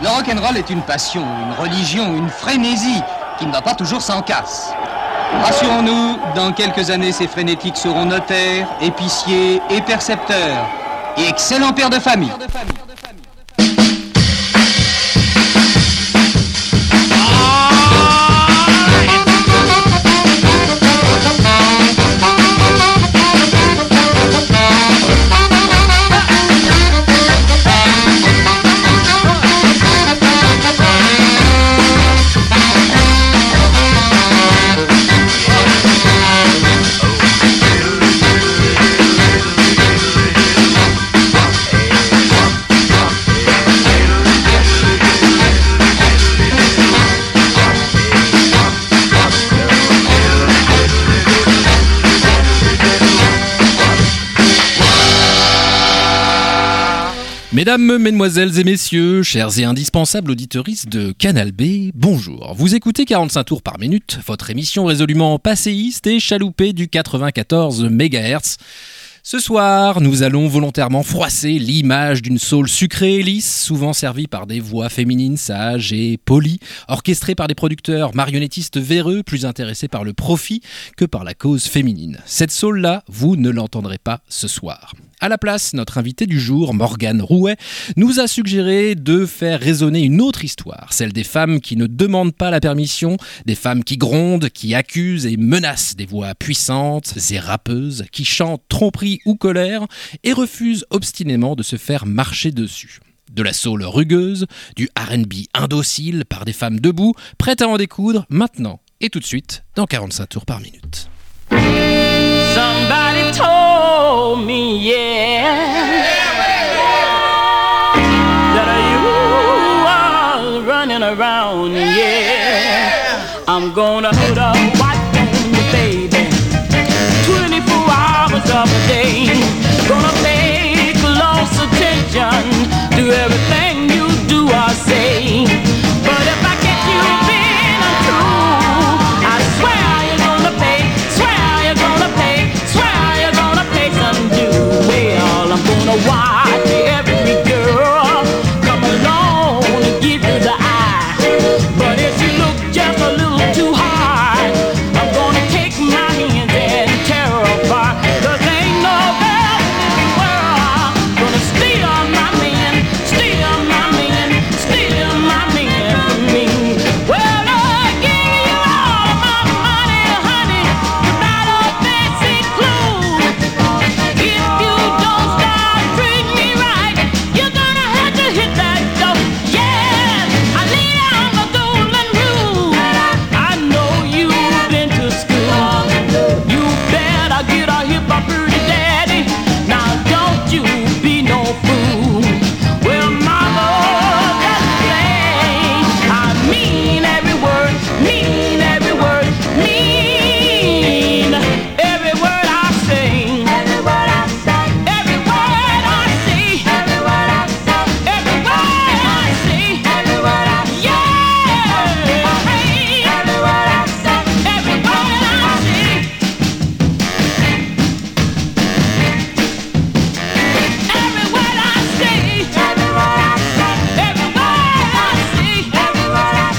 Le rock'n'roll est une passion, une religion, une frénésie qui ne va pas toujours sans casse. Rassurons-nous, dans quelques années, ces frénétiques seront notaires, épiciers et percepteurs. Et excellents pères de famille. Mesdames, mesdemoiselles et messieurs, chers et indispensables auditeuristes de Canal B, bonjour. Vous écoutez 45 tours par minute, votre émission résolument passéiste et chaloupée du 94 MHz. Ce soir, nous allons volontairement froisser l'image d'une soul sucrée et lisse, souvent servie par des voix féminines sages et polies, orchestrées par des producteurs marionnettistes véreux, plus intéressés par le profit que par la cause féminine. Cette soul-là, vous ne l'entendrez pas ce soir. À la place, notre invité du jour, Morgane Rouet, nous a suggéré de faire résonner une autre histoire, celle des femmes qui ne demandent pas la permission, des femmes qui grondent, qui accusent et menacent, des voix puissantes et rappeuses qui chantent tromperie ou colère et refusent obstinément de se faire marcher dessus. De la soul rugueuse, du R&B indocile par des femmes debout, prêtes à en découdre maintenant et tout de suite dans 45 tours par minute. Somebody told me, yeah, that you are running around, yeah. I'm gonna put a watch on you, baby, 24 hours of a day. Gonna pay close attention to everything you do or say. But if I get you being untrue, I swear you're gonna pay, swear you're gonna pay, swear you're gonna pay some due. Well, I'm gonna watch every girl come along and give you the eye. But if you look just a little too hard, I'm gonna take my hands and tear her apart. 'Cause ain't no girl in the world gonna steal my man, steal my man, steal my man from me. Well, I'll give you all my money, honey, without a basic clue. If you don't start treating me right, you're gonna have to hit that door. Yeah, I lay down the golden rule. I know you've been to school. You better get a hip hop pretty daddy. Now don't you be no fool. Well, mama, that's plain. I mean every word, mean every word, mean every word I say. Every word I say. Every word I say. Every word I say. Every word I say. Every word I say. Yeah. Every word I say. Every word I say. Every word I say. Every word I say. Every word I say. Every word I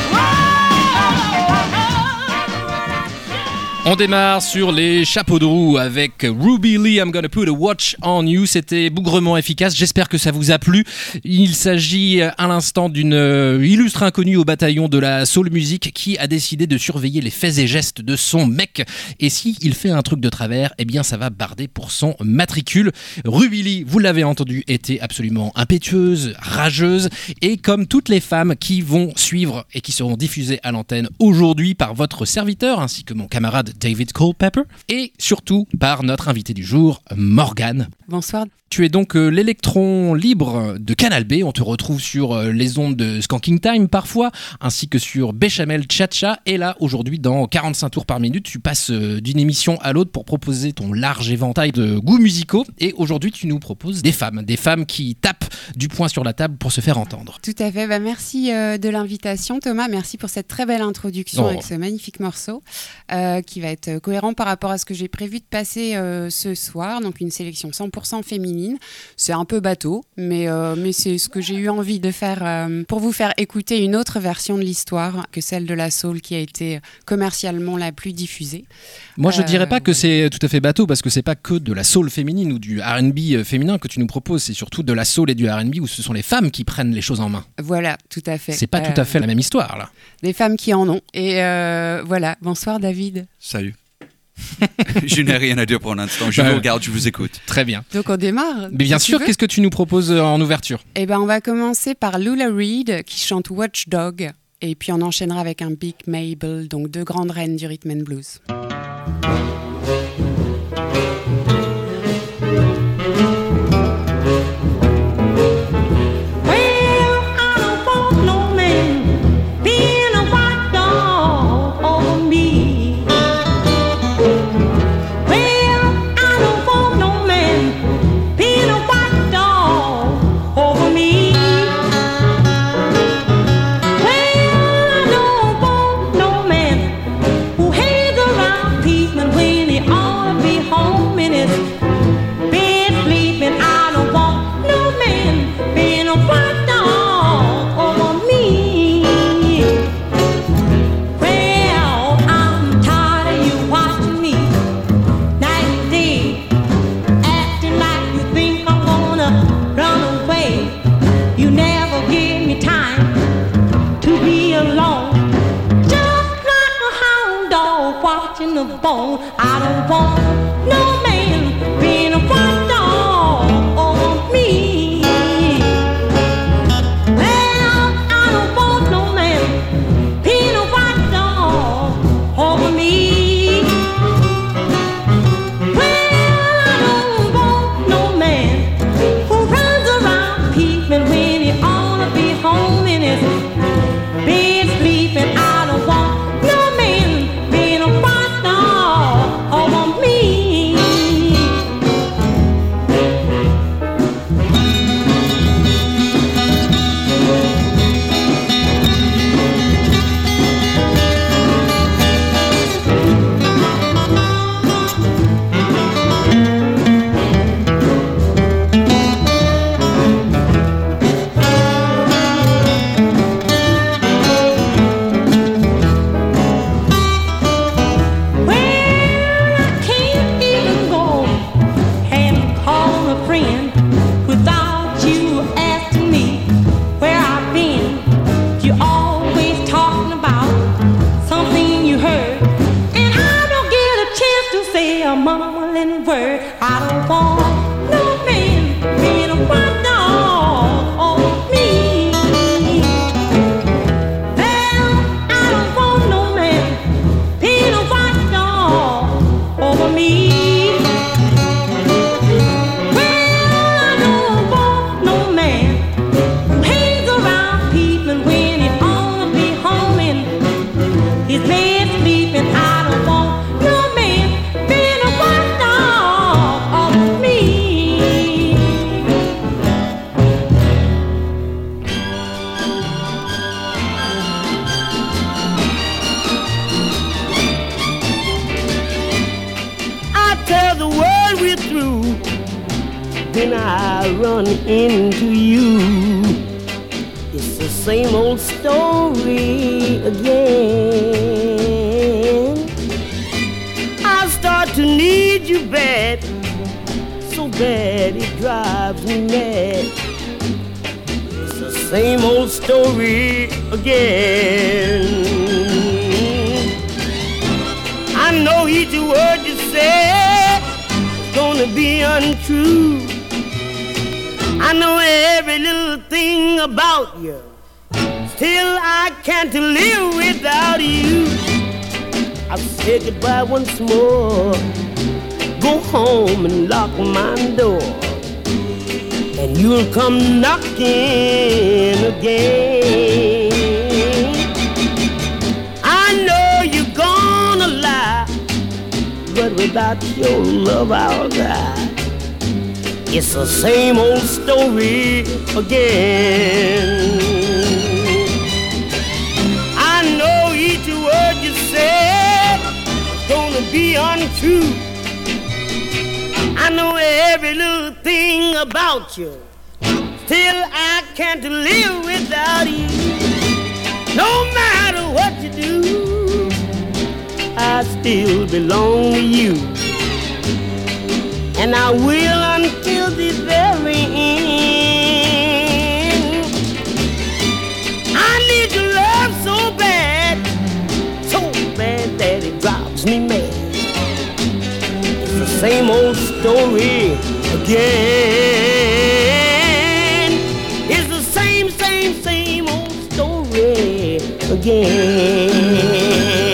say. On démarre sur les chapeaux de roue avec Ruby Lee, I'm Gonna Put a Watch on You. C'était bougrement efficace, j'espère que ça vous a plu. Il s'agit à l'instant d'une illustre inconnue au bataillon de la soul music qui a décidé de surveiller les faits et gestes de son mec. Et si il fait un truc de travers, eh bien ça va barder pour son matricule. Ruby Lee, vous l'avez entendu, était absolument impétueuse, rageuse, et comme toutes les femmes qui vont suivre et qui seront diffusées à l'antenne aujourd'hui par votre serviteur ainsi que mon camarade David Culpepper, et surtout par notre invité du jour, Morgane. Bonsoir. Tu es donc l'électron libre de Canal B. On te retrouve sur les ondes de Skanking Time parfois, ainsi que sur Béchamel Cha-Cha. Et là, aujourd'hui, dans 45 tours par minute, tu passes d'une émission à l'autre pour proposer ton large éventail de goûts musicaux. Et aujourd'hui, tu nous proposes des femmes qui tapent du poing sur la table pour se faire entendre. Tout à fait. Merci de l'invitation, Thomas. Merci pour cette très belle introduction avec ce magnifique morceau qui va être cohérent par rapport à ce que j'ai prévu de passer ce soir. Donc une sélection 100% féminine. C'est un peu bateau, mais c'est ce que j'ai eu envie de faire pour vous faire écouter une autre version de l'histoire que celle de la soul qui a été commercialement la plus diffusée. Moi, je dirais pas que c'est tout à fait bateau, parce que c'est pas que de la soul féminine ou du R&B féminin que tu nous proposes, c'est surtout de la soul et du R&B où ce sont les femmes qui prennent les choses en main. Voilà, tout à fait. C'est pas tout à fait la même histoire, là. Des femmes qui en ont. Et voilà, bonsoir David. Salut. Je n'ai rien à dire pour l'instant, je vous regarde, je vous écoute. Très bien. Donc on démarre. Mais bien sûr, qu'est-ce que tu nous proposes en ouverture ? Eh ben, on va commencer par Lula Reed qui chante Watchdog, et puis on enchaînera avec un Big Mabel, donc 2 grandes reines du rhythm and blues. I don't want no man being a white dog over me. Well, I don't want no man being a white dog over me. Well, I don't want no man who runs around peeping when he ought to be home in his bed sleeping. I don't want no man being a white dog over me. Mumbling word. I don't want no man being a white dog over me. Well, I don't want no man being a white dog over me. Well, I don't want no man who hangs around peeping when he ought to be home in his bed sleeping. I don't want no man being a white dog over me. I tell the world we're through, then I run into you. It's the same old story again. I start to need you bad, so bad it drives me mad. It's the same old story again. I know each word you say is gonna be untrue. I know every little thing about you, still I can't live without you. I'll say goodbye once more, go home and lock my door, and you'll come knocking again. I know you're gonna lie, but without your love I'll die. It's the same old story again. I know each word you say is gonna be untrue. I know every little thing about you. Still I can't live without you. No matter what you do, I still belong to you. And I will until the very end. I need your love so bad that it drives me mad. It's the same old story again. It's the same old story again.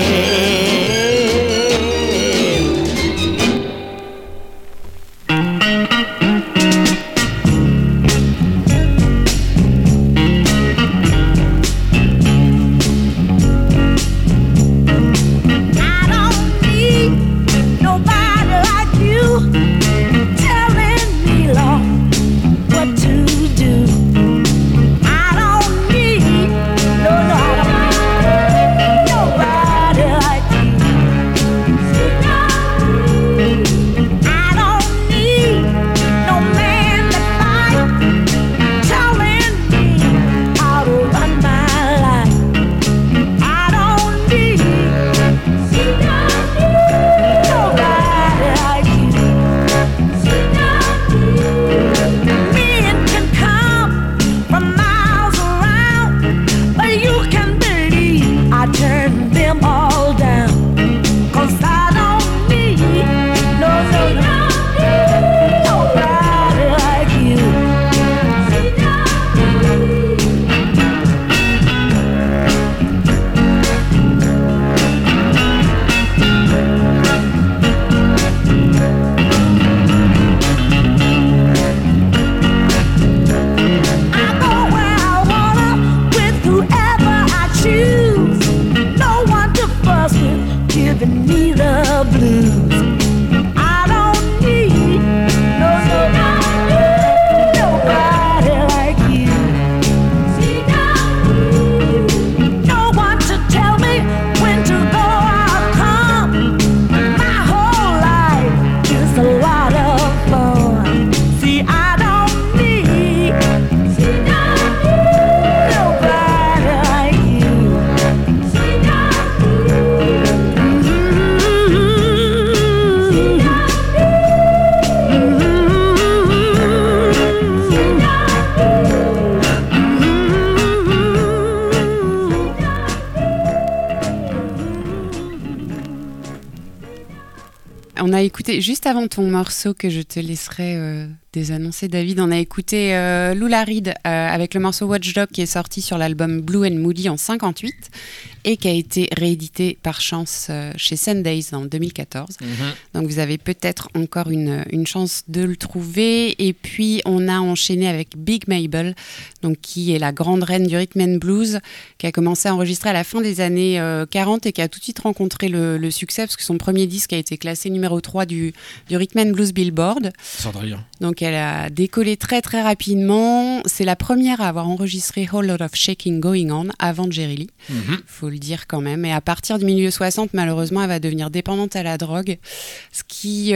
On a écouté, juste avant ton morceau que je te laisserai désannoncer, David, on a écouté Lula Reed avec le morceau Watchdog qui est sorti sur l'album Blue and Moody en 58 et qui a été réédité par chance chez Sundays en 2014. Donc vous avez peut-être encore une chance de le trouver. Et puis on a enchaîné avec Big Mabel, donc, qui est la grande reine du rhythm and blues, qui a commencé à enregistrer à la fin des années 40 et qui a tout de suite rencontré le succès parce que son premier disque a été classé numéro 3 du rhythm and blues Billboard. Cendrillon. Donc elle a décollé très très rapidement. C'est la première à avoir enregistré Whole Lot of Shaking Going On avant Jerry Lee, faut le dire quand même. Et à partir du milieu 60, malheureusement, elle va devenir dépendante à la drogue, ce qui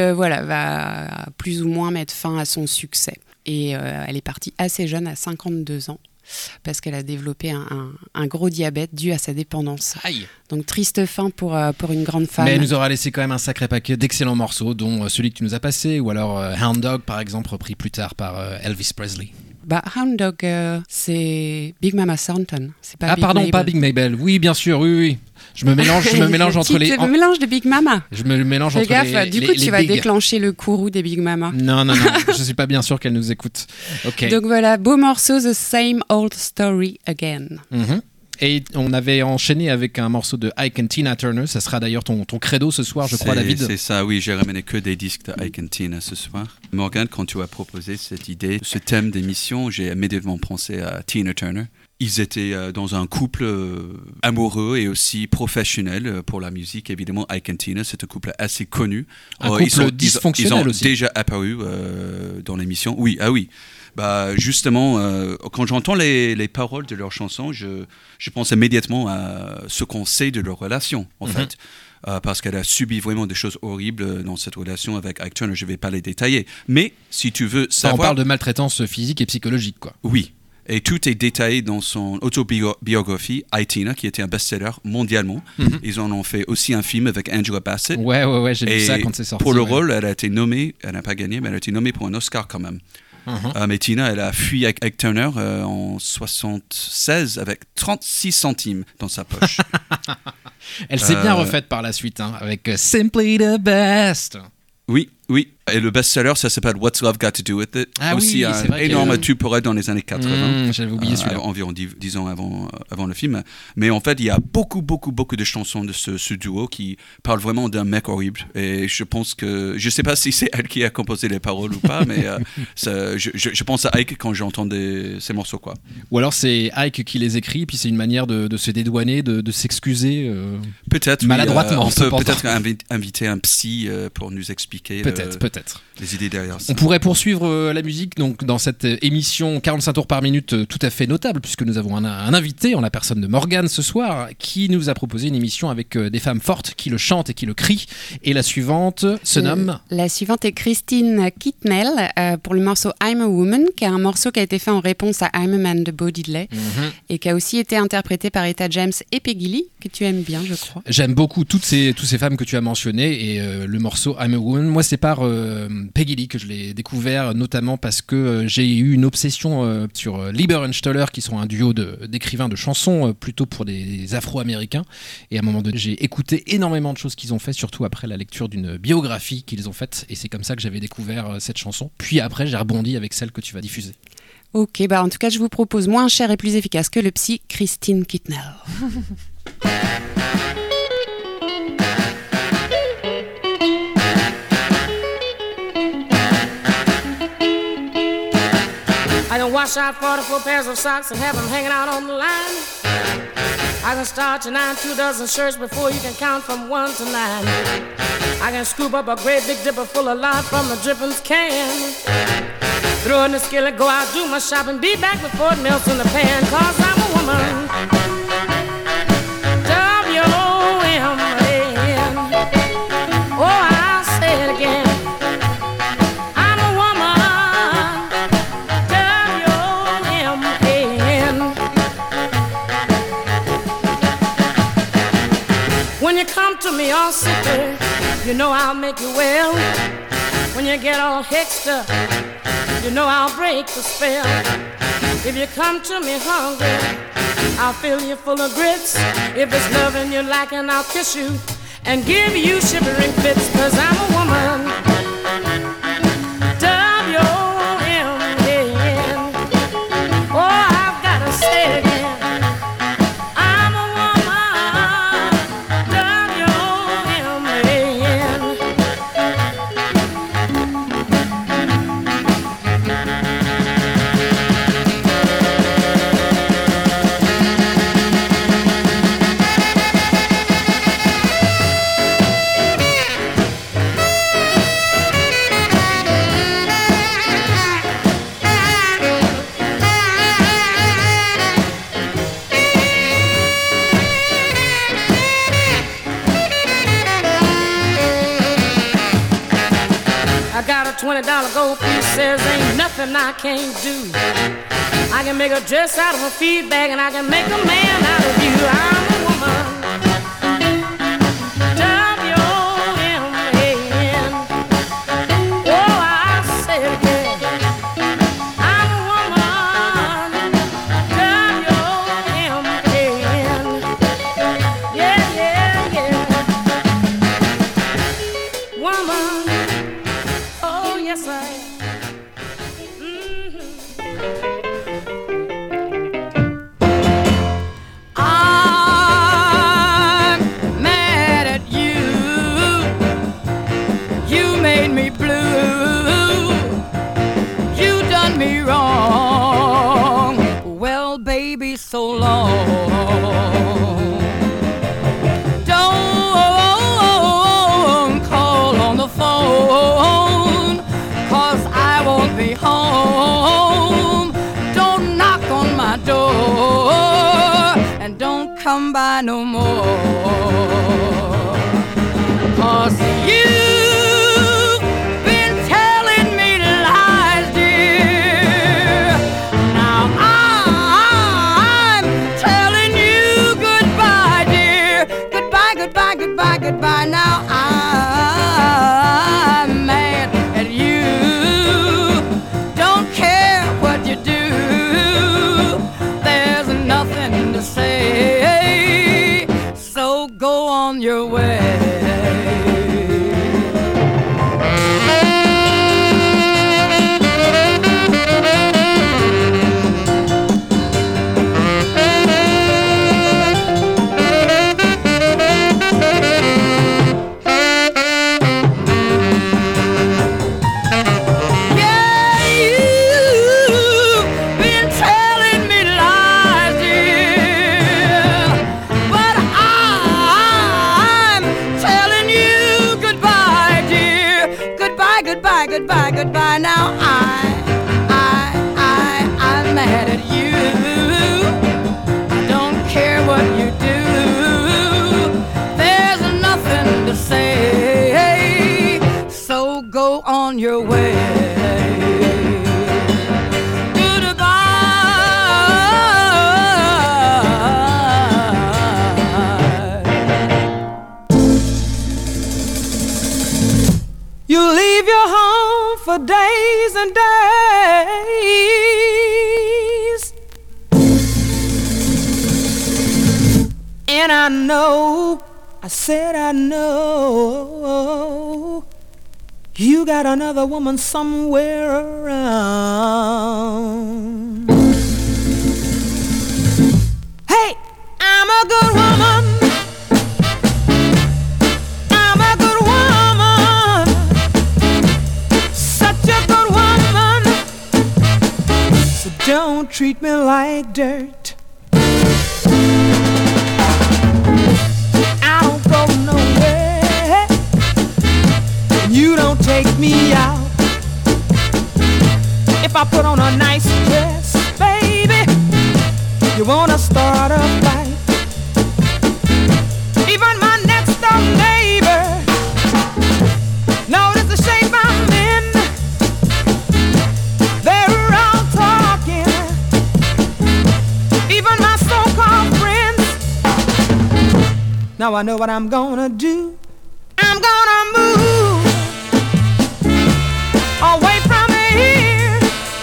va plus ou moins mettre fin à son succès. Et elle est partie assez jeune, à 52 ans. Parce qu'elle a développé un gros diabète dû à sa dépendance. Aïe. Donc triste fin pour une grande femme. Mais elle nous aura laissé quand même un sacré paquet d'excellents morceaux, dont celui que tu nous as passé, ou alors Hound Dog par exemple, repris plus tard par Elvis Presley. Hound Dog, c'est Big Mama Thornton. C'est pas Big pardon, Mabel. pas Big Mabel. Oui, bien sûr, oui. Je me mélange entre les... C'est le mélange de Big Mama. Je me mélange Fais entre gaffe, les... du coup, tu vas déclencher le courroux des Big Mama. Non, je suis pas bien sûr qu'elle nous écoute. Ok. Donc voilà, beau morceau, The Same Old Story Again. Et on avait enchaîné avec un morceau de Ike and Tina Turner. Ça sera d'ailleurs ton credo ce soir, je crois, David. C'est ça, oui. J'ai ramené que des disques de Ike and Tina ce soir. Morgan, quand tu as proposé cette idée, ce thème d'émission, j'ai immédiatement pensé à Tina Turner. ils étaient dans un couple amoureux et aussi professionnel pour la musique. Évidemment, Ike et Tina, c'est un couple assez connu. Un couple dysfonctionnel ils ont aussi. déjà apparu dans l'émission. Oui, ah oui. Bah, justement, quand j'entends les paroles de leurs chansons, je pense immédiatement à ce qu'on sait de leur relation, en fait. Parce qu'elle a subi vraiment des choses horribles dans cette relation avec Ike Turner. Je ne vais pas les détailler. Mais si tu veux savoir... On parle de maltraitance physique et psychologique, quoi. Oui. Et tout est détaillé dans son autobiographie, I, Tina, qui était un best-seller mondialement. Ils en ont fait aussi un film avec Angela Bassett. Ouais, j'ai vu ça quand c'est sorti. Pour le rôle, elle a été nommée, elle n'a pas gagné, mais elle a été nommée pour un Oscar quand même. Mais Tina, elle a fui Ike Turner en 76 avec 36 centimes dans sa poche. Elle s'est bien refaite par la suite, avec Simply the Best. Oui. Et le best-seller, ça s'appelle What's Love Got to Do With It. Ah aussi oui, c'est vrai énorme tube pour elle dans les années 80. J'avais oublié celui-là. Environ 10 ans avant le film. Mais en fait, il y a beaucoup de chansons de ce duo qui parlent vraiment d'un mec horrible. Et je pense que... Je ne sais pas si c'est elle qui a composé les paroles ou pas, mais je pense à Ike quand j'entends ces morceaux, quoi. Ou alors c'est Ike qui les écrit, puis c'est une manière de se dédouaner, de s'excuser. Peut-être, maladroitement. On peut peut-être inviter un psy pour nous expliquer... Peut-être. Les idées derrière ça. On pourrait poursuivre la musique donc, dans cette émission 45 tours par minute tout à fait notable, puisque nous avons un invité en la personne de Morgane ce soir, qui nous a proposé une émission avec des femmes fortes qui le chantent et qui le crient. Et la suivante se nomme... La suivante est Christine Kitnell pour le morceau I'm a Woman, qui est un morceau qui a été fait en réponse à I'm a Man de Bo Diddley et qui a aussi été interprété par Etta James et Peggy Lee, que tu aimes bien, je crois. J'aime beaucoup toutes ces femmes que tu as mentionnées, et le morceau I'm a Woman, moi c'est par Peggy Lee que je l'ai découvert, notamment parce que j'ai eu une obsession sur Lieber et Stoller, qui sont un duo d'écrivains de chansons plutôt pour des Afro-Américains, et à un moment donné j'ai écouté énormément de choses qu'ils ont fait, surtout après la lecture d'une biographie qu'ils ont faite, et c'est comme ça que j'avais découvert cette chanson. Puis après j'ai rebondi avec celle que tu vas diffuser. Ok, en tout cas je vous propose moins cher et plus efficace que le psy, Christine Kitnell. I can wash out 44 pairs of socks and have them hanging out on the line. I can start you 2 dozen shirts before you can count from 1 to 9. I can scoop up a great big dipper full of lard from the drippings can. Throw in the skillet, go out, do my shopping, be back before it melts in the pan. Cause I'm a woman. W-O-M-A-N. Oh, I'll say it again. When you come to me all sickly, you know I'll make you well. When you get all hexed up, you know I'll break the spell. If you come to me hungry, I'll fill you full of grits. If it's loving you lacking, I'll kiss you and give you shivering fits. Cause I'm a woman. W-O-M-A-N. Oh, I've gotta say it again. $20 gold piece says ain't nothing I can't do. I can make a dress out of a feed bag and I can make a man out of you. I'm a woman. W-O-M-A-N. Oh, I'll say it again. I'm a woman. W-O-M-A-N. Yeah, yeah, yeah. Woman. Yes, I am. Don't call on the phone, 'cause I won't be home. Don't knock on my door, and don't come by no more. 'Cause you've been telling me lies, dear. Now I'm telling you goodbye, dear. Goodbye, goodbye, goodbye, goodbye. Now I'm mad at you. Don't care what you do. There's nothing to say. So go on your way. Goodbye, goodbye, now I'm mad at you. I don't care what you do. There's nothing to say. So go on your way. You leave your home for days and days, and I know, I said I know, you got another woman somewhere around. Hey, I'm a good woman. Don't treat me like dirt. I don't go nowhere. You don't take me out. If I put on a nice dress, baby, you wanna start a fight. Even my next door neighbor notice the shape I'm in. They're all talking. Even my so-called friends. Now I know what I'm gonna do. I'm gonna move away from here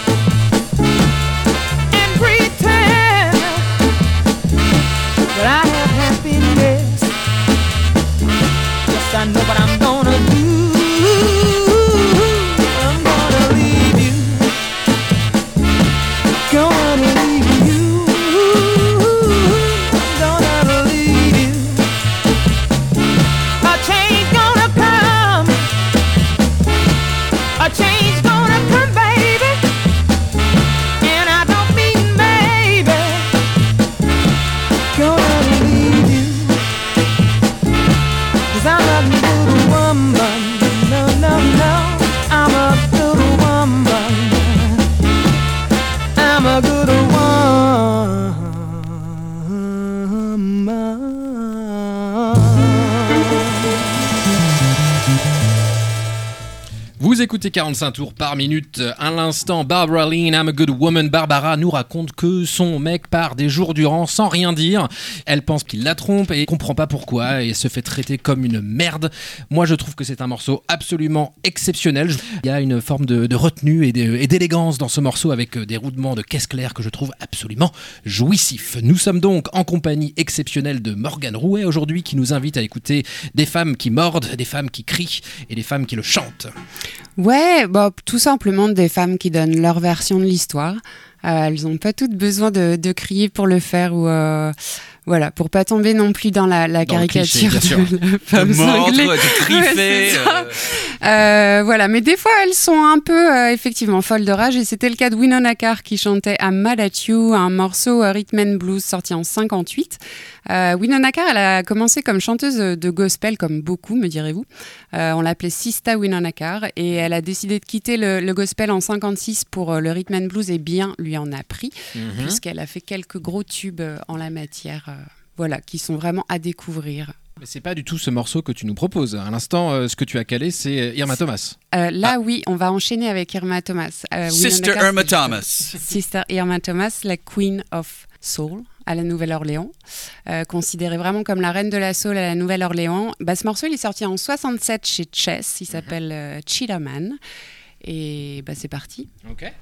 and pretend that I have happiness. Yes, I know what I'm gonna do. I'm gonna leave you. Gonna leave you. Gonna leave you. A change gonna come. A change gonna come, baby. And I don't mean maybe. Gonna leave you. 'Cause I'm a good woman. No, no, no. I'm a good woman. I'm a good woman. Vous écoutez 45 tours par minute. À l'instant, Barbara Lynn, I'm a Good Woman. Barbara nous raconte que son mec part des jours durant sans rien dire. Elle pense qu'il la trompe et comprend pas pourquoi et se fait traiter comme une merde. Moi, je trouve que c'est un morceau absolument exceptionnel. Il y a une forme de retenue et d'élégance dans ce morceau avec des roulements de caisse claire que je trouve absolument jouissifs. Nous sommes donc en compagnie exceptionnelle de Morgane Rouet aujourd'hui qui nous invite à écouter des femmes qui mordent, des femmes qui crient et des femmes qui le chantent. Ouais, bah, tout simplement des femmes qui donnent leur version de l'histoire. Elles n'ont pas toutes besoin de crier pour le faire ou voilà, pour pas tomber non plus dans la caricature cliché, bien sûr. de la femme de mordre, cinglée. de griffer. Ouais, Voilà, mais des fois elles sont un peu effectivement folles de rage et c'était le cas de Winona Carr qui chantait I'm Mad at You, un morceau rhythm and blues sorti en 58. Winona Carr, elle a commencé comme chanteuse de gospel comme beaucoup, me direz-vous. On l'appelait Sista Winona Carr et elle a décidé de quitter le gospel en 56 pour le rhythm and blues et bien lui en a pris puisqu'elle a fait quelques gros tubes en la matière, voilà, qui sont vraiment à découvrir. Mais c'est pas du tout ce morceau que tu nous proposes. À l'instant, ce que tu as calé, c'est Irma Thomas. Oui, on va enchaîner avec Irma Thomas. Sister Irma Thomas. Sister Irma Thomas, la Queen of Soul à la Nouvelle-Orléans, considérée vraiment comme la reine de la soul à la Nouvelle-Orléans. Ce morceau, il est sorti en 67 chez Chess. Il s'appelle Cheetah Man. Et c'est parti. Ok.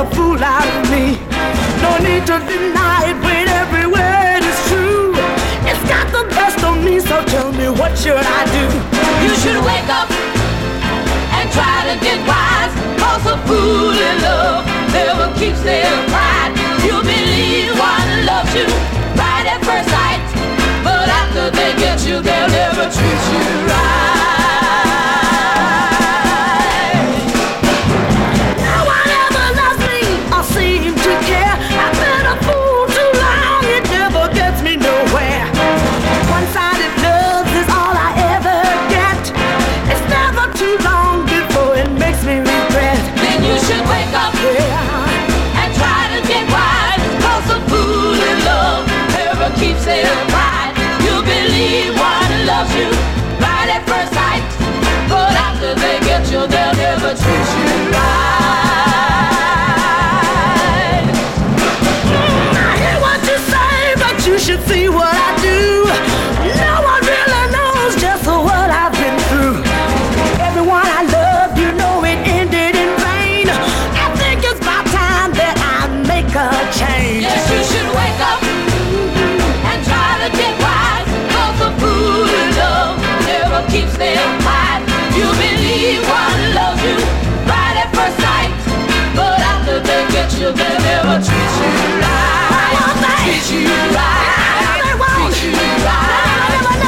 a fool out of me. No need to deny it when every word is true. It's got the best of me, so tell me what should I do? You should wake up and try to get wise. Cause a fool in love never keeps their pride. You believe one loves you right at first sight, but after they get you, they'll never treat you right. No one ever loves me or seems to care. I've been a fool too long, it never gets me nowhere. One-sided love is all I ever get. It's never too long before it makes me regret. Then you should wake up and try to get wise. Cause a fool in love never keeps their pride. You believe one loves you right at first sight, but after they get you, they'll never treat you right. I hear what you say, but you should see what I do. No one really knows just what I've been through. Everyone I loved, you know it ended in vain. I think it's about time that I make a change. Yes, you should wake up and try to get wise. Cause a fool in love never keeps their pride. You believe one loves you right at first sight, but after they get you, they'll never treat you right. Treat you right. Treat you right.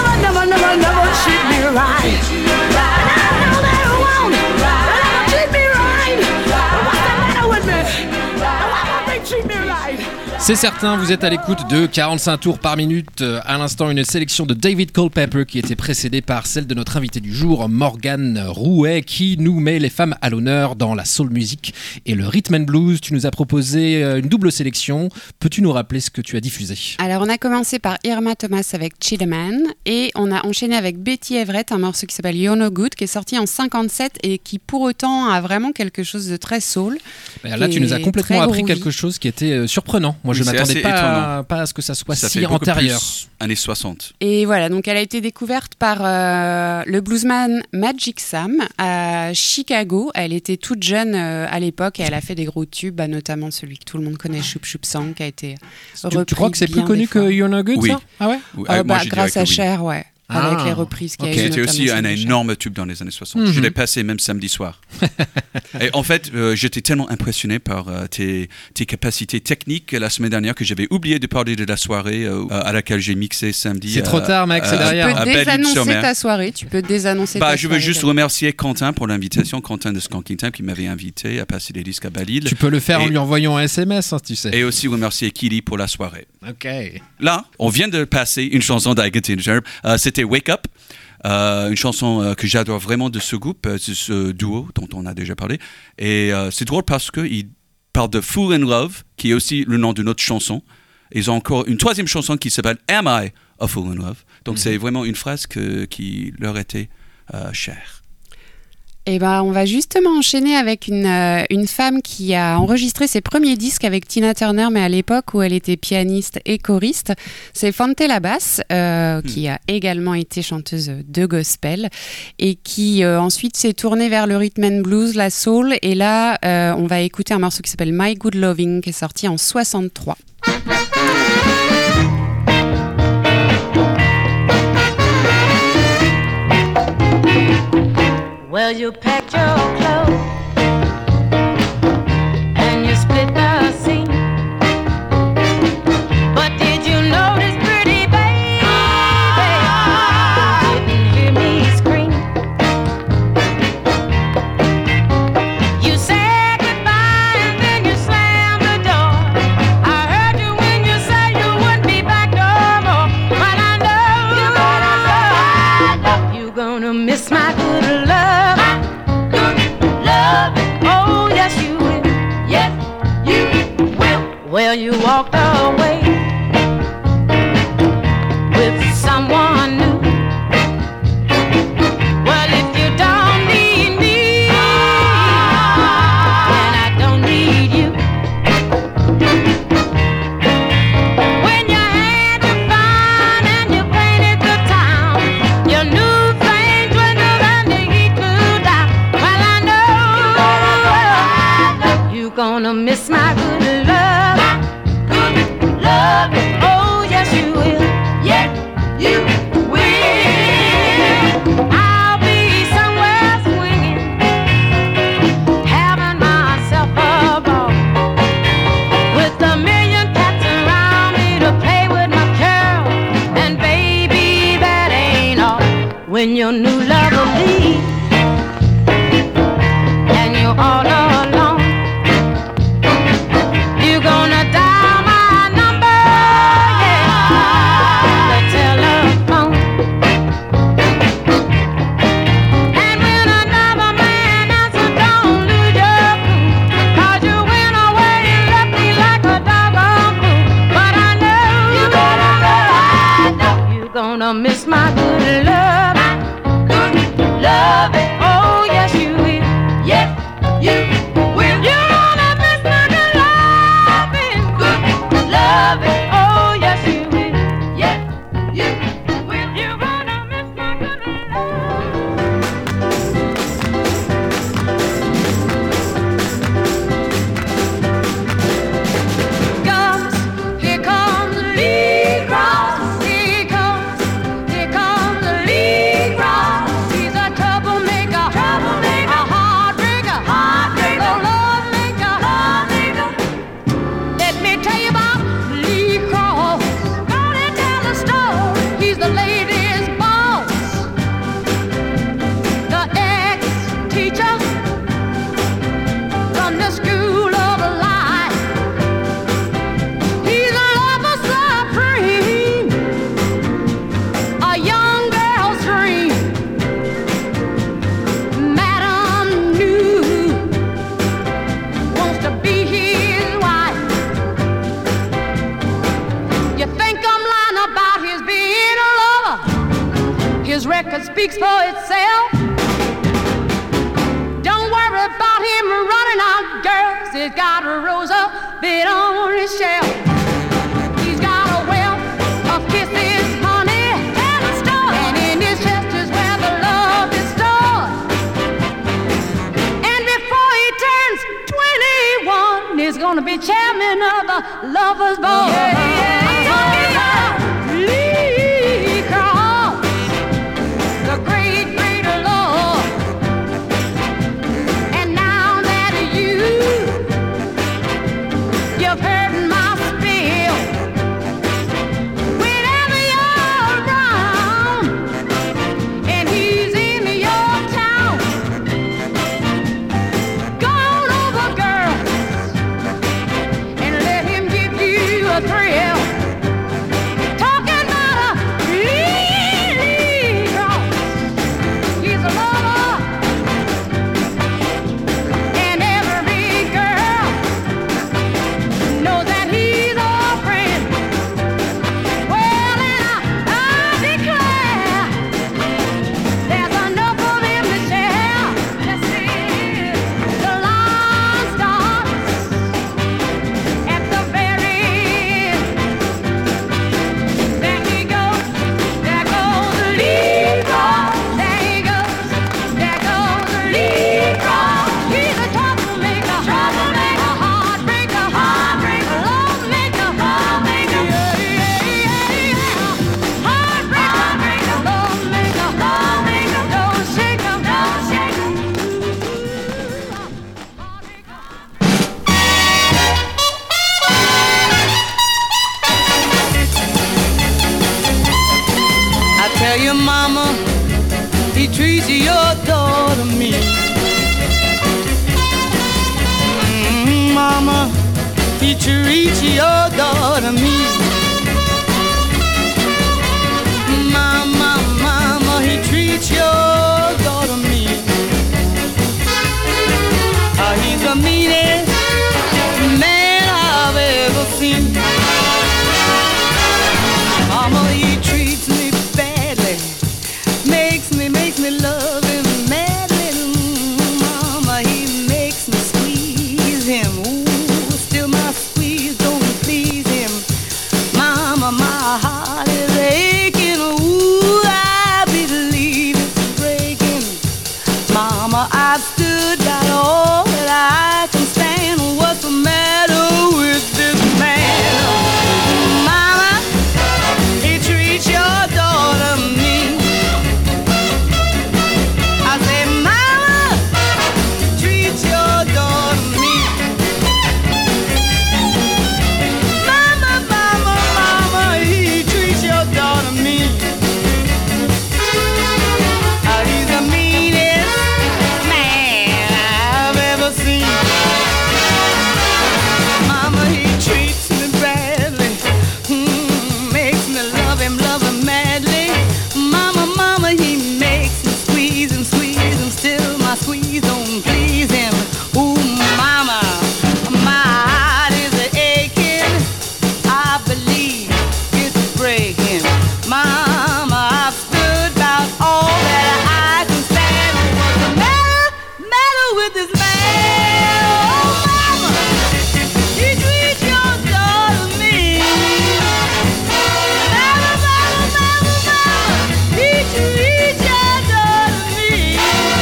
Never treat me right. Treat you right. No, they won't. Never treat me right. What's the matter with me? Why won't they treat me right? C'est certain, vous êtes à l'écoute de 45 tours par minute. À l'instant, une sélection de David Culpepper qui était précédée par celle de notre invité du jour, Morgane Rouet, qui nous met les femmes à l'honneur dans la soul music et le rhythm and blues. Tu nous as proposé une double sélection. Peux-tu nous rappeler ce que tu as diffusé ? Alors, on a commencé par Irma Thomas avec Chillaman et on a enchaîné avec Betty Everett, un morceau qui s'appelle You're No Good, qui est sorti en 57 et qui pour autant a vraiment quelque chose de très soul. Là, tu nous as complètement appris quelque chose qui était surprenant. Moi, je Oui, m'attendais pas à ce que ça soit si antérieur. Années 60. Et voilà, donc elle a été découverte par le bluesman Magic Sam à Chicago. Elle était toute jeune à l'époque et elle a fait des gros tubes, notamment celui que tout le monde connaît, Shoop Shoop Song, qui a été repris. Tu crois que c'est plus connu que You're No Good, Oui. ça ? Ah ouais ? Oui, grâce à oui. Cher, ouais. Avec les reprises qu'il y a eu. C'était aussi un notamment celle de Cher. énorme tube dans les années 60. Je l'ai passé même samedi soir. Et en fait, j'étais tellement impressionné par tes capacités techniques la semaine dernière que j'avais oublié de parler de la soirée à laquelle j'ai mixé samedi. C'est trop tard, mec, c'est derrière. Tu peux désannoncer ta soirée. Tu peux désannoncer ta soirée. Je veux juste remercier Quentin pour l'invitation, Quentin de Skanking Time qui m'avait invité à passer des disques à Belle-Île. Tu peux le faire en lui envoyant un SMS, hein, tu sais. Et aussi remercier Kili pour la soirée. Ok. Là, on vient de passer une chanson d'Iga Tinger. C'était Wake Up. Une chanson que j'adore vraiment de ce groupe, de ce duo dont on a déjà parlé. Et c'est drôle parce qu'ils parlent de Fool in Love, qui est aussi le nom de notre chanson. Ils ont encore une troisième chanson qui s'appelle Am I a Fool in Love? Donc c'est vraiment une phrase qui leur était chère. Et on va justement enchaîner avec une femme qui a enregistré ses premiers disques avec Tina Turner, mais à l'époque où elle était pianiste et choriste. C'est Fontella Bass, qui a également été chanteuse de gospel et qui ensuite s'est tournée vers le rhythm and blues, la soul. Et là, on va écouter un morceau qui s'appelle My Good Loving, qui est sorti en 63. Well, you packed your clothes and you split the scene. But did you notice, pretty baby, you didn't hear me scream? You said goodbye and then you slammed the door. I heard you when you said you wouldn't be back no more. But I know you're gonna miss my good love. miss my good love. Good love. Oh, yes, you will. Yes, you will. I'll be somewhere swinging, having myself a ball, with a million cats around me to play with my curl. And baby, that ain't all. When your new love will leave, and you're all alone, you're gonna dial my number, yeah, the telephone. And when another man answers, don't lose your cool, 'cause you went away and left me like a doggone fool. But I know you're gonna miss my good love. Good love. Oh, yes, you will. Yes, you will. You're gonna miss my good loving. Good loving. Oh, yes, you will. Yes, you will. You're gonna miss my good love. Comes, here comes Lee Cross. Here comes Lee Cross. He's a troublemaker, a heartbreaker, a love maker. Let me tell you about Lee Cross. Gonna tell the story. He's the ladies' boss, the ex-teacher from the school of life. He's a lover supreme, a young girl's dream. Madam New wants to be his wife. You think I'm lying about his being a lover? His record speaks for itself. Don't worry about him running out girls. He's got a rose up bit on his shelf. He's got a wealth of kisses, honey, and a star. And in his chest is where the love is stored. And before he turns 21, he's gonna be chairman of the Lovers Board. I'm talking about Lee Cross, the great, great Lord. And now that you've heard my spiel, whenever you're around and he's in your town, go on over, girls, and let him give you a thrill. Talking about a Lee Cross. He's a lover, and every girl knows that he's a friend. Well, and I declare there's enough of him to share. This is the line starts at the very end. There he goes, there goes Lee Cross. There he goes, there goes Lee Cross. He's a troublemaker, a heartbreaker, love maker, yeah, heartbreaker, love maker, don't shake him, I tell you, mama, he treats your daughter mean. Mama, he treats your daughter mean. Mama, he treats your daughter mean. He's the meanest man I've ever seen. Mama, he treats me badly, makes me love him madly. Mama, he makes me squeeze him. Ooh, still my squeeze don't please him. Mama, my heart is aching. Ooh, I believe it's breaking. Mama, I've stood out all that I can stand. What's the matter? please don't please him. Ooh, mama, my heart is aching. I believe it's breaking. Mama, I've stood about all that I can stand. What's the matter with this man? Oh, mama, he treats your daughter mean. Mama, he treats your daughter mean.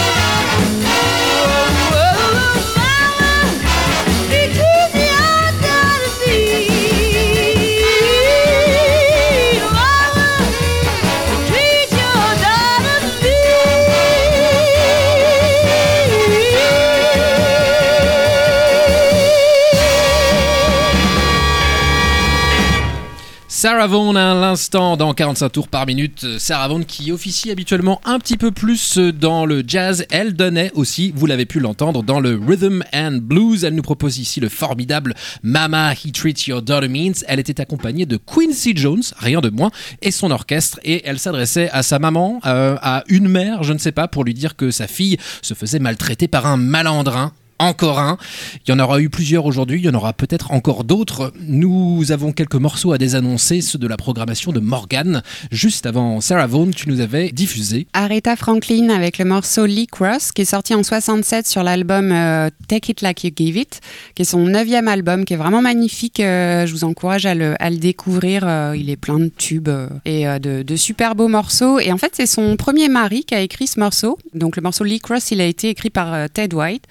Sarah Vaughan à l'instant dans 45 tours par minute. Sarah Vaughan qui officie habituellement un petit peu plus dans le jazz. Elle donnait aussi, vous l'avez pu l'entendre, dans le rhythm and blues. Elle nous propose ici le formidable Mama He Treats Your Daughter Means. Elle était accompagnée de Quincy Jones, rien de moins, et son orchestre. Et elle s'adressait à sa maman, à une mère, je ne sais pas, pour lui dire que sa fille se faisait maltraiter par un malandrin. Encore un. Il y en aura eu plusieurs aujourd'hui, il y en aura peut-être encore d'autres. Nous avons quelques morceaux à désannoncer, ceux de la programmation de Morgane. Juste avant Sarah Vaughan, tu nous avais diffusé Aretha Franklin avec le morceau Lee Cross, qui est sorti en 67 sur l'album Take It Like You Give It, qui est son 9e album, qui est vraiment magnifique. Je vous encourage à le découvrir. Il est plein de tubes et de super beaux morceaux. Et en fait, c'est son premier mari qui a écrit ce morceau. Donc le morceau Lee Cross, il a été écrit par Ted White.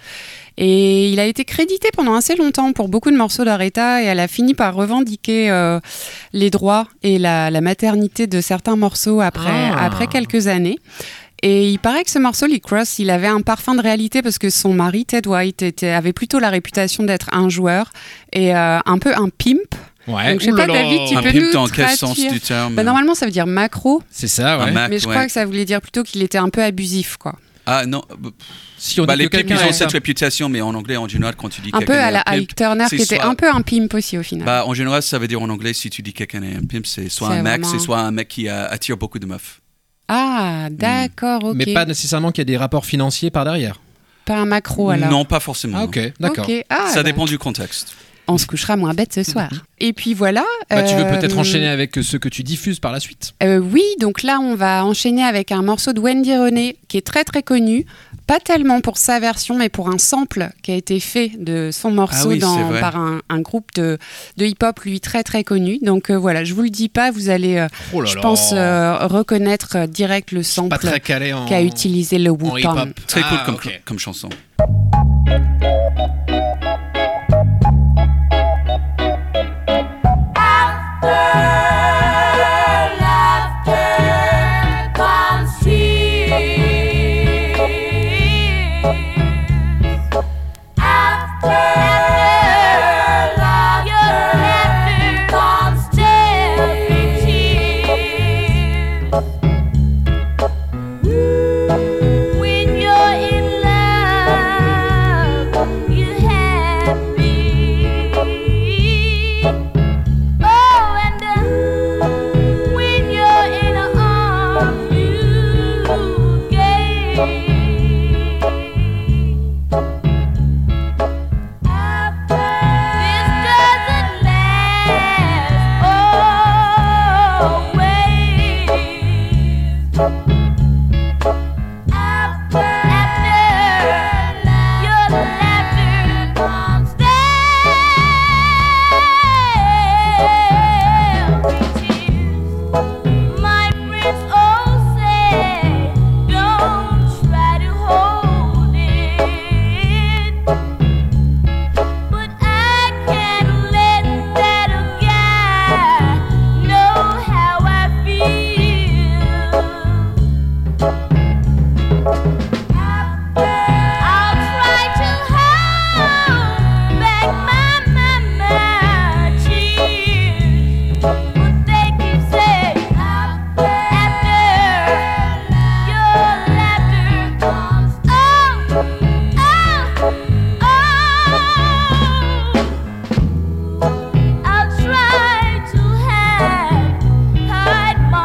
Et il a été crédité pendant assez longtemps pour beaucoup de morceaux d'Aretha et elle a fini par revendiquer les droits et la maternité de certains morceaux après quelques années. Et il paraît que ce morceau, Lee Cross, il avait un parfum de réalité parce que son mari, Ted White, avait plutôt la réputation d'être un joueur et un peu un pimp. Ouais. Donc, je sais pas, David, tu peux nous dans quel traduire. sens du terme? Normalement, ça veut dire macro. C'est ça, ouais. Mac, Mais je crois que ça voulait dire plutôt qu'il était un peu abusif, quoi. Ah non. Si on dit Les que pimps, quelqu'un ils ont est cette réputation, mais en anglais, en général, quand tu dis un quelqu'un peu à est la un pimp, Ike Turner, c'est qui était soit- un peu un pimp aussi au final. en général, ça veut dire en anglais, si tu dis quelqu'un est un pimp, c'est soit C'est un mec, vraiment- c'est soit un mec qui attire beaucoup de meufs. Ah, d'accord, ok. Mais pas nécessairement qu'il y ait des rapports financiers par derrière. Pas un macro alors. Non, pas forcément. Ah, ok, d'accord. Ok. Ah, Ça bah, dépend du contexte. On se couchera moins bête ce soir. Et puis voilà. Tu veux peut-être enchaîner avec ce que tu diffuses par la suite. Oui, donc là, on va enchaîner avec un morceau de Wendy Renée qui est très très connu. Pas tellement pour sa version, mais pour un sample qui a été fait de son morceau Ah oui, c'est vrai. par un groupe de hip-hop, lui, très très connu. Donc voilà, je vous le dis pas, vous allez, Oh là je là. pense, reconnaître direct le Pas sample très calé en qu'a utilisé le en Wu-Tang. hip-hop. Très cool Ah, comme, ok. comme chanson. When you're in love, you have me. Oh, and when you're in arms, you gave. This doesn't last always.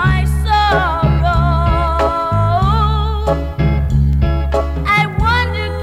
I wonder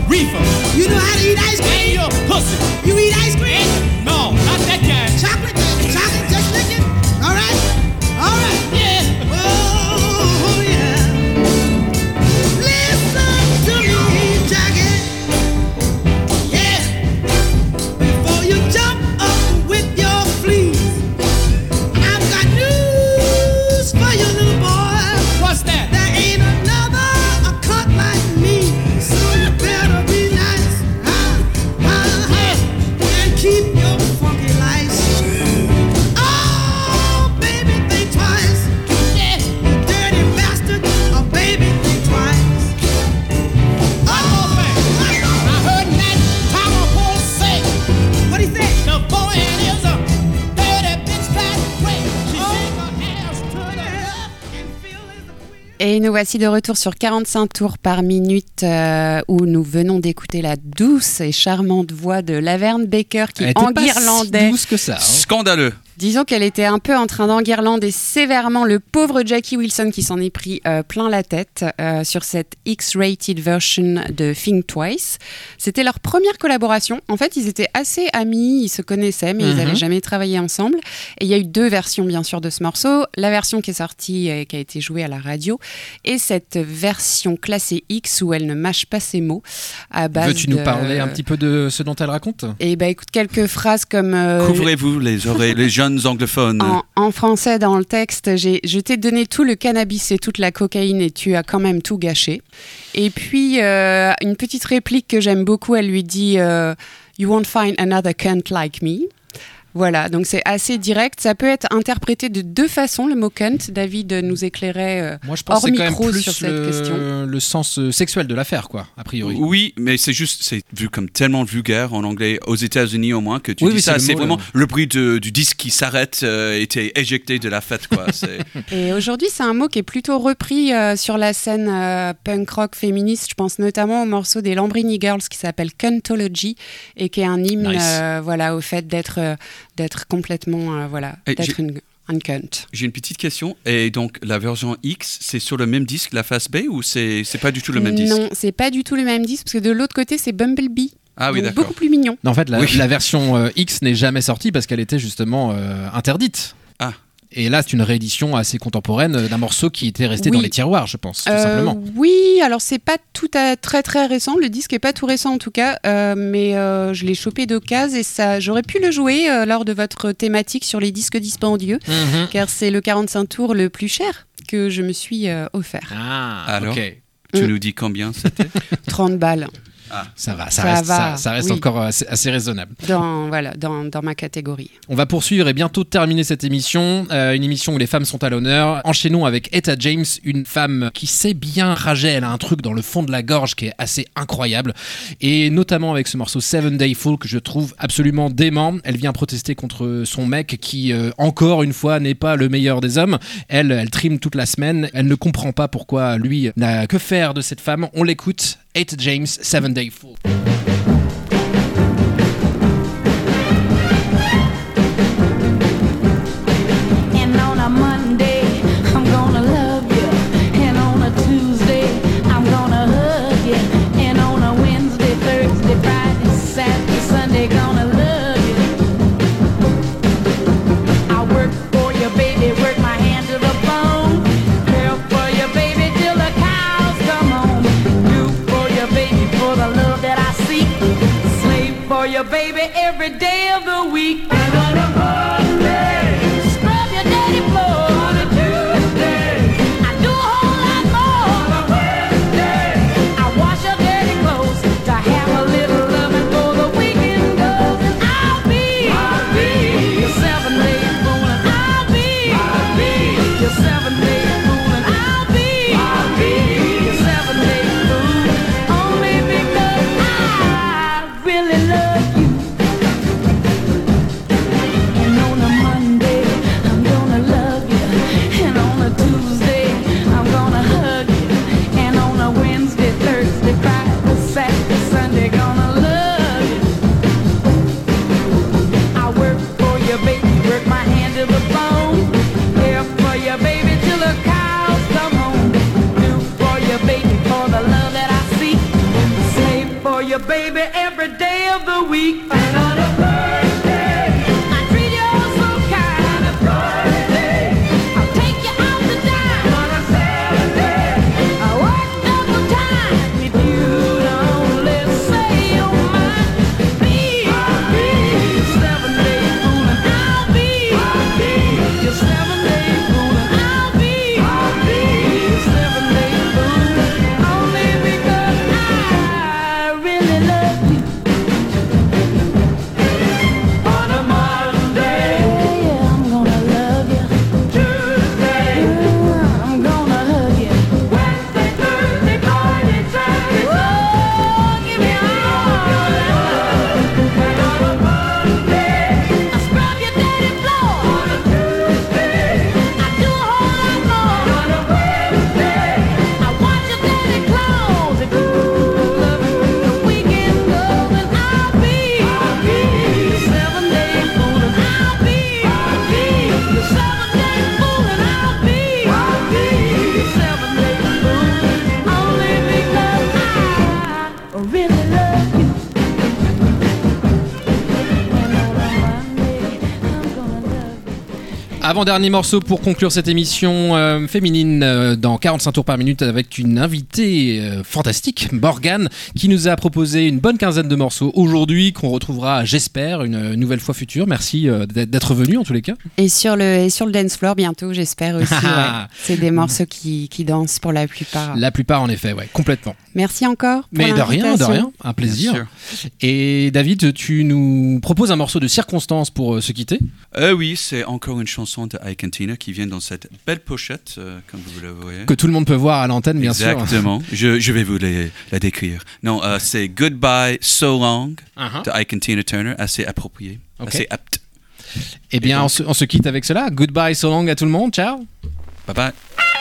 reefer. You know how to eat ice cream? And you're a pussy. You eat ice cream? No, not that kind. Chocolate, just lick it. All right? Yeah. Oh, yeah. Listen to me, Jackie. Yeah. Before you jump up with your fleas, I've got news for you, little boy. What's that? There ain't another a cut like me, so you better be nice, and keep your funky life. Oh, baby, think twice. Yeah. You dirty bastard. Oh, baby, think twice. Oh, I heard that Tom say what do you think? the boy is a dirty bitch that way. She shake her ass to the left and feel is a queen. Et nous voici de retour sur 45 tours par minute où nous venons d'écouter la douce et charmante voix de Laverne Baker qui Elle était pas si enguirlandait. douce que ça. hein. Scandaleux. Disons qu'elle était un peu en train d'enguirlander sévèrement le pauvre Jackie Wilson qui s'en est pris plein la tête sur cette X-rated version de Think Twice. C'était leur première collaboration. En fait, ils étaient assez amis, ils se connaissaient, mais ils n'avaient jamais travaillé ensemble. Et il y a eu 2 versions, bien sûr, de ce morceau. La version qui est sortie et qui a été jouée à la radio, et cette version classée X où elle ne mâche pas ses mots à base Veux-tu nous parler un petit peu de ce dont elle raconte ? Et bah écoute, quelques phrases comme... Couvrez-vous les oreilles, les jeunes anglophones. En français, dans le texte, je t'ai donné tout le cannabis et toute la cocaïne et tu as quand même tout gâché. Et puis, une petite réplique que j'aime beaucoup, elle lui dit « You won't find another cunt like me ». Voilà, donc c'est assez direct. Ça peut être interprété de 2 façons, le mot cunt. David nous éclairait Moi, je pense hors que c'est quand même micro plus sur cette question. le sens sexuel de l'affaire, quoi, a priori. Oui, mais c'est vu comme tellement vulgaire en anglais, aux États-Unis au moins, que tu Oui, dis oui, ça, c'est le c'est mot, vraiment là. le bruit du disque qui s'arrête et t'es éjecté de la fête, quoi. Et aujourd'hui, c'est un mot qui est plutôt repris sur la scène punk rock féministe. Je pense notamment au morceau des Lambrini Girls qui s'appelle Cuntology et qui est un hymne Nice. voilà, au fait d'être complètement Et d'être un cunt. J'ai une petite question. Et donc, la version X, c'est sur le même disque, la face B, ou c'est pas du tout le même disque? Non, c'est pas du tout le même disque parce que de l'autre côté, c'est Bumblebee. Ah oui, donc d'accord. beaucoup plus mignon. Non, en fait, Oui. la version X n'est jamais sortie parce qu'elle était justement interdite. Ah. Et là, c'est une réédition assez contemporaine d'un morceau qui était resté Oui. dans les tiroirs, je pense, tout simplement. Oui, alors c'est pas tout à très très récent, le disque est pas tout récent en tout cas, mais je l'ai chopé d'occasion et ça, j'aurais pu le jouer lors de votre thématique sur les disques dispendieux, car c'est le 45 tours le plus cher que je me suis offert. Ah, Alors ok. Tu nous dis combien c'était? 30 balles Ça va, Ça ça reste oui. encore assez raisonnable. dans ma catégorie. On va poursuivre et bientôt terminer cette émission, une émission où les femmes sont à l'honneur. Enchaînons avec Etta James, une femme qui sait bien rager, elle a un truc dans le fond de la gorge qui est assez incroyable, et notamment avec ce morceau 7 Day Fall que je trouve absolument dément. Elle vient protester contre son mec qui, encore une fois, n'est pas le meilleur des hommes. Elle trime toute la semaine, elle ne comprend pas pourquoi lui n'a que faire de cette femme. On l'écoute, Etta James, 7 Day Fall. And on a Monday, I'm gonna love you. And on a Tuesday, I'm gonna hug you. And on a Wednesday, Thursday, Friday, Saturday, Sunday, gonna love you. I work for you, baby, work my hand to the bone. Care for you, baby, till the cows come home. Do for you, baby, for the love that I seek. Slave for you, baby, every day of the week. And on a Monday, scrub your dirty floor. On a Tuesday, I do a whole lot more. On a Wednesday, I wash your dirty clothes to have a little loving for the weekend goes. And I'll be your 7-day fool, and I'll be your 7-day fool, and I'll be your 7-day fool, only because I really love you. Avant-dernier morceau pour conclure cette émission féminine dans 45 tours par minute avec une invitée fantastique, Morgane, qui nous a proposé une bonne quinzaine de morceaux aujourd'hui qu'on retrouvera, j'espère, une nouvelle fois future. Merci d'être venu en tous les cas. Et sur le dance floor bientôt, j'espère aussi. Ouais. C'est des morceaux qui dansent pour la plupart. La plupart en effet, ouais, complètement. Merci encore pour Mais de l'invitation. rien, un plaisir. Et David, tu nous proposes un morceau de circonstance pour se quitter. Oui, c'est encore une chanson de Ike and Tina qui vient dans cette belle pochette, comme vous le voyez. Que tout le monde peut voir à l'antenne, bien sûr. Exactement. Je vais vous la décrire. Non, c'est Goodbye So Long de Ike and Tina Turner, assez approprié, assez apte. Eh bien, on se quitte avec cela. Goodbye So Long à tout le monde. Ciao. Bye bye.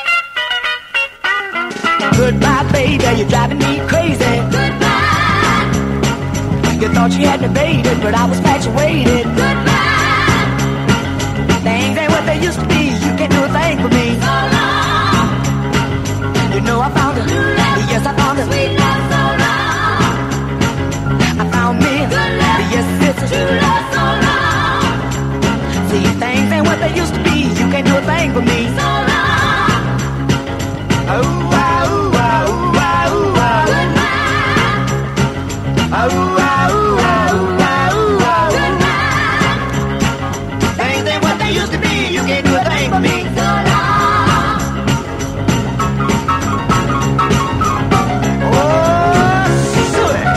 Goodbye, baby, you're driving me crazy. Goodbye. You thought you had me baited, but I was infatuated. Goodbye. Things ain't what they used to be. You can't do a thing for me. So long. You know I found her. Yes, I found her. Sweet love, so long. I found me. Good love. Yes, it's a true love, so long. See, things ain't what they used to be. You can't do a thing for me. So long. Oh, wow, wow, wow, wow. Goodbye. Oh, wow, wow, wow, wow. Goodbye. Things ain't what they used to be. You can't do a thing for me. So long. Oh, sure.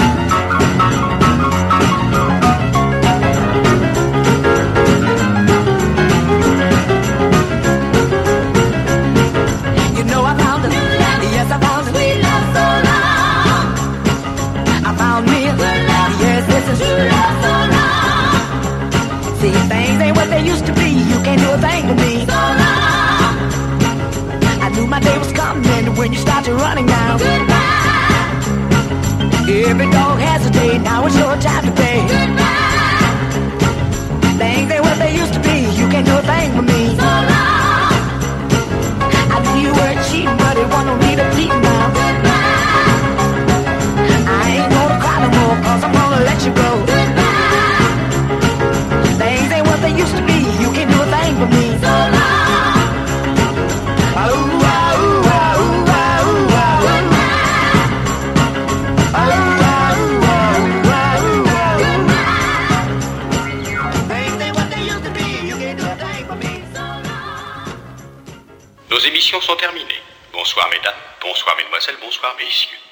You know I found her. Yes, I found her. Sweet love, so long. I found me. Good love. Yes, this is true love, so long. See, things ain't what they used to be. You can't do a thing for me. So long. I knew my day was coming when you started running now. Goodbye. Every dog has a day. Now it's your time to pay. Goodbye. Things ain't what they used to be. You can't do a thing for me. So long. I knew you were cheating, but it wasn't me to beat now. Goodbye. I ain't gonna cry no more, cause I'm gonna let you go. Goodbye. Things ain't what they used to be. You can't do a thing for me. So long. Oh, wow, wow, wow, wow. Goodbye. Oh, wow, wow, wow, wow. Goodbye. Things ain't what they used to be. You can't do a thing for me. So long. Nos émissions sont terminées. Bonsoir mesdames, bonsoir mesdemoiselles, bonsoir messieurs.